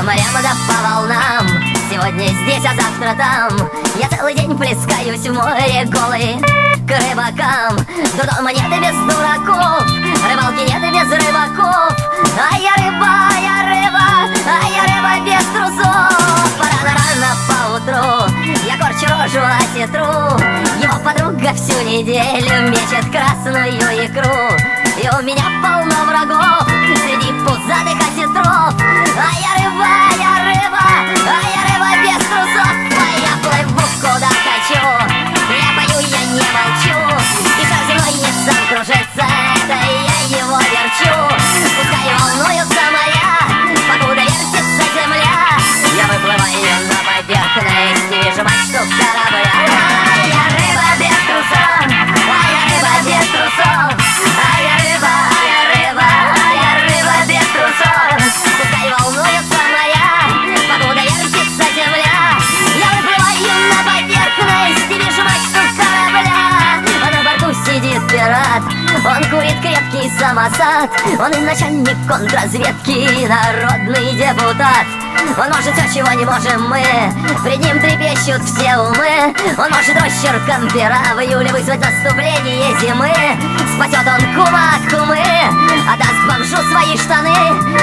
морям да по волнам. Сегодня здесь, а завтра там. Я целый день плескаюсь в море голый к рыбакам. Дурдома нет и без дураков, рыбалки нет и без рыбаков. А я рыба, я рыба, а я рыба без трусов. Рано-рано поутру я корчу рожу осетру. Его подруга всю неделю мечет красную икру. И у меня полно врагов среди пузатых осетров. А я рыба, я рыба, а я рыба без трусов. А я плыву куда хочу, я пою, я не молчу. И шар земной не сам кружится, это я его верчу. Пускай волнуется моя, покуда вертится земля. Я выплываю на поверхность и вижу мачту корабля. А я рыба без трусов, а я рыба без трусов. А я рыба, а я рыба, а я рыба без трусов. Пускай волнуется моя, покуда вертится земля. Я выплываю на поверхность и вижу мачту корабля. А на борту сидит пират, он курит крепкий самосад. Он и начальник контрразведки, и народный депутат. Он может все, чего не можем мы, пред ним трепещут все умы. Он может росчерком пера в июле вызвать наступление зимы. Спасет он кума от кумы, отдаст бомжу свои штаны.